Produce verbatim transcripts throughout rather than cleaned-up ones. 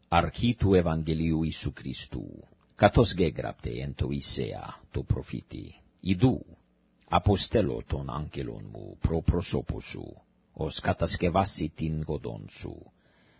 αρχή του Ευαγγελίου Ιησού Χριστού, καθώς γέγραπτε εν το Ισαία το προφήτη, «Ιδού, αποστέλω τον άγγελον μου προ προσώπου σου, ως κατασκευάσει την οδόν σου.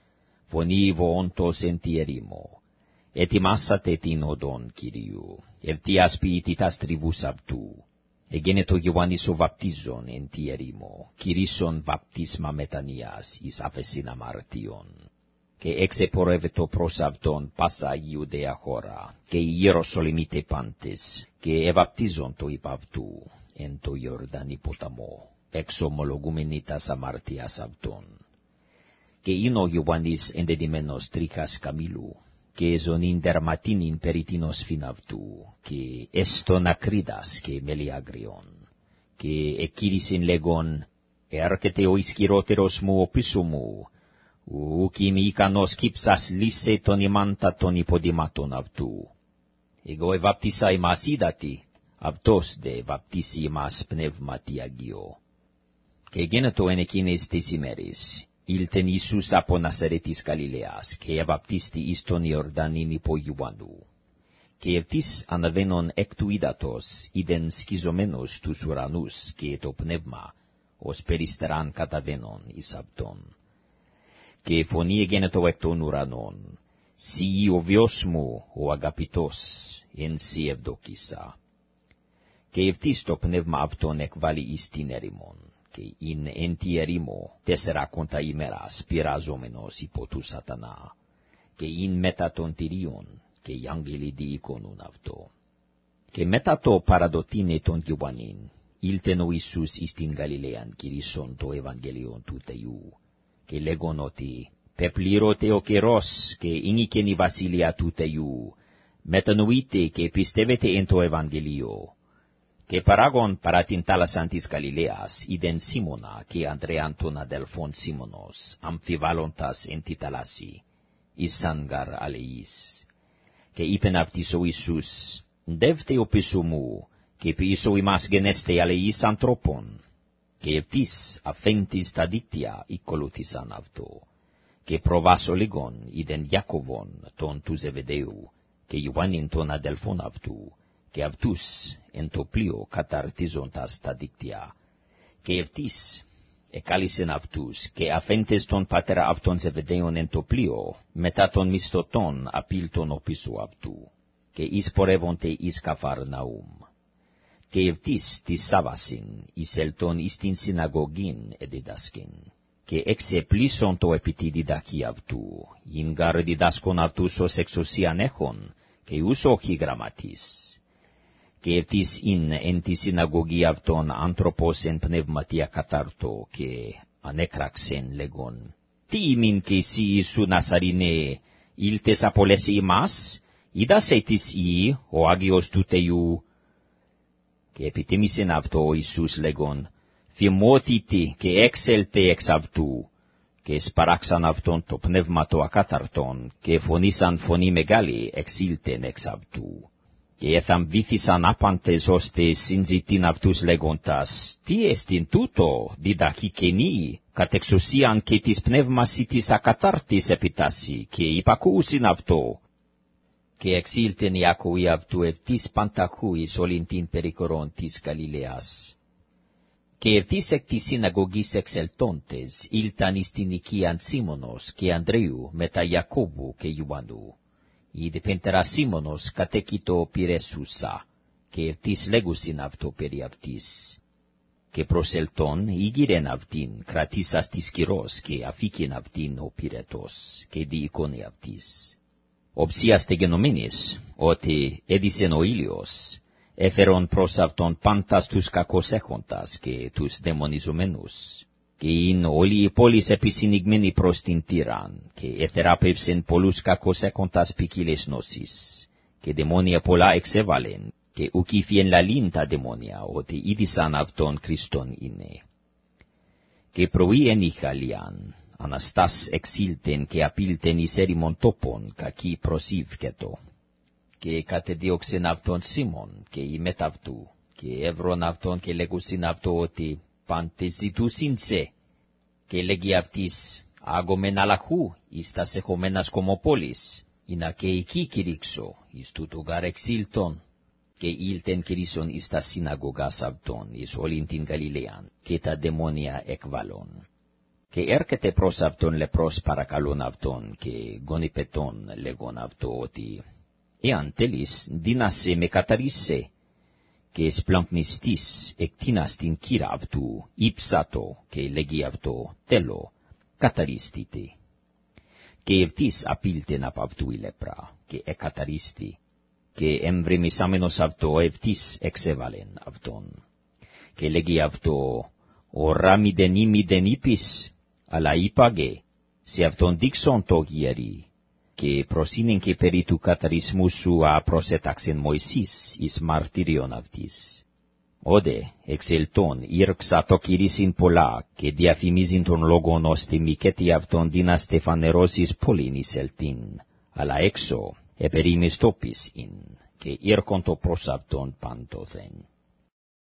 Φωνή βοόντος εν τη ερήμο, ετοιμάσατε την οδόν Κυρίου, ευτίας ποιητή τας τριβούς αυτού. Εγένετο Ιωάννης ο βαπτίζων εν τη ερήμο, κηρύσσον βαπτίσμα μετανοίας εις άφεσιν αμαρτίων. Και εξεπορεύετο προς αυτόν πάσα η Ιουδαία χώρα, και οι Ιεροσολυμίτε πάντες, και εβαπτίζον το υπ' αυτού, εν το Ιορδανή ποταμό, εξομολογούμενοι τας αμαρτίας αυτών. Και είναι ο Ιωάννης ενδεδειμένος τρίχας καμήλου, και ζωνήν δερματίνην περί την οσφήν αυτού, και εστον ακρίδας και μελιάγριον. Και εκήρυσιν λέγον, έρχεται ο ισχυρότερος μου οπίσω μου, ουκ είμαι ικανός κύψας λύσε τον ημάντα των υποδημάτων αυτού. Εγώ εβαπτίσα ημάς είδατη, αυτός δε βαπτίσει ημάς πνεύματι Αγίο. Και γένετο εν εκείνες τις ημέρες, ήλθεν Ιησούς από Νασαρέτης Γαλιλαίας, και εβαπτίστη εις τον Ιορδανήν υπό Ιωάννου. Και ευτής αναβαίνον εκ του ύδατος, είδεν σκιζομένος τους ουρανούς, και το πνεύμα, ως περιστεράν καταβαίνον εις αυτόν. Και φωνή εγένετο εκ των ουρανών, «Σύ ο βιος μου, ο αγαπητός, εν σύ ευδοκίσα». Και ευτής το πνεύμα αυτόν εκβάλλει εις την ερήμον, και ειν εν τη ερήμο τεσσεράκοντα ημέρας πειραζόμενος υπό του σατανά, και ειν μετά των τυρίων, και οι άγγελοι διοικονούν αυτό. Και μετά το παραδοτήνε τον Ιωάννην, ήλθεν ο Ιησούς εις την Γαλιλαίαν κηρύσσον το Ευαγγέλιον του Θεού, και λέγον ότι «Πεπλήρωτε ο καιρός, και ήγηκεν η βασιλεία του Θεού, μετανοείτε και πιστεύετε εν το Ευαγγελίο». Και παράγον παρά την θάλασσαν της Γαλιλαίας, είδεν Σίμωνα και Ανδρέαν τον αδελφόν Σίμωνος, αμφιβάλλοντας εν τη θάλασσι, εις σάνγαρ αλεής. Και είπεν αυτοίς ο Ιησούς, «Δεύτε οπίσω μου, και ποιήσω ημάς γενέστε αλεής ανθρώπων». Και ευτής αφέντης τα δίκτυα οικολούθησαν αυτό. Και προβάσω λίγον είδεν Ιακωβον τον του Ζεβεδαίου, και Ιωάννην τον αδελφόν αυτού, και αυτούς εν το πλοίο καταρτίζοντας τα δίκτυα. Και ευτής εκάλισεν αυτούς, και αφέντες τον πατέρα αυτών Ζεβεδαίων εν το πλοίο, μετά των μισθωτών απήλτων οπίσω αυτού, και εισπορεύονται εις Καφαρναούμ. Και ευτής της Σάββασιν εισελτών εις την συναγωγήν εδιδάσκην, και εξεπλήσον το επί τη διδαχή αυτού, γινγαρ διδάσκον αυτούς ως εξουσίαν έχων, και ους όχι γραμματής. Και ευτής ειν εν τη συναγωγή αυτών άνθρωπος εν πνευματία κατάρτο, και ανέκραξεν λέγον, «Τι ημίν και εσύ Ιησού Νασαρινέ, ήλτες απολέσει ημάς, είδας ετης ή, ο Άγιος του Θεού». Και επιτίμησεν αυτό ο Ιησούς λέγον, «Φημώθητε και έξελτε εξ αυτού». Και σπαράξαν αυτόν το πνεύμα το ακάθαρτον, και φωνήσαν φωνή μεγάλη εξήλτεν εξ αυτού. Και εθαμβήθησαν άπαντες ώστε συνζητήν αυτούς λέγοντας, «Τι εστιν τούτο, διδαχή καινή, κατ' εξουσίαν και της πνεύμας ή της ακαθάρτης επιτάσσει, και υπακούουσιν αυτό». Και εξήλτεν η ακούη αυτού ευτής πανταχούης όλην την περικορών της Γαλιλαίας. Και ευτής εκ της συναγωγής εξελτώντες, ήλταν εις την οικίαν Σίμωνος και Ανδρέου μετά Ιακώβου και Ιωάννου. Είδε πέντερα Σίμωνος κατέκειτο πυρέσουσα, και ευτής λέγουσιν αυτό περί αυτής. Και προσελτών ήγηρεν αυτήν, κρατήσας της κυρός, και αφήκεν αυτήν ο πυρετός, και διοικόνε αυτής. Οψίαστε γενομένης, ότι έδισεν ο ήλιος, έφερον προς αυτόν πάντας τους κακοσέχοντας και τους δαιμονιζομένους. Και είναι όλη η πόλης επισυνηγμένη προς την τύραν, και εθεράπευσεν πολλούς κακοσέχοντας ποικίλες νόσεις, και δαιμόνια πολλά εξέβαλεν, και ουκ ήφιεν λαλήν τα δαιμόνια, ότι είδησαν αυτόν Χριστόν είναι. Και πρωί εν ηχαλιάν, Αναστάς εξήλτεν και απήλτεν εις έρημον τόπον, κακή προσήφκετο. Και κατεδίωξεν αυτόν Σίμων, και ημέτ αυτού, και εύρον αυτόν και λέγουσιν αυτό ότι παντεζητούσιν σε, και λέγει αυτής, Agomen alakhu, istas echomenas komopolis, ina ke ikikirixo, istutugar exilton, ke ilten kirison istas sinagogas avton, is olintin Galilean, ke ta demonia ekvalon. Ke erkete pros avton lepros parakalon avton, ke gonipeton legon avto oti. Ean telis dinase me katarisse, ke splanknistis ektinastin kiravtu, ipsato, ke legiavto telo, kataristite. Ke evtis apilten apavtu lepra, ke ekataristi, ke emvrimis amenos avto evtis exevalen avton. Ke legiavto o ramiden imiden ipis, ala ipage, se avton dixon togieri, ke prosinen ke peritu katarismusu a prosetaxen Moisis is martirion avtis. Ode, exelton, irxato kirisin pola, ke diafimizin ton logon osti miketi avton dinas stefanerosis polinis eltin, ala exo, eperimis topis in, ke irkonto prosavton pantothen.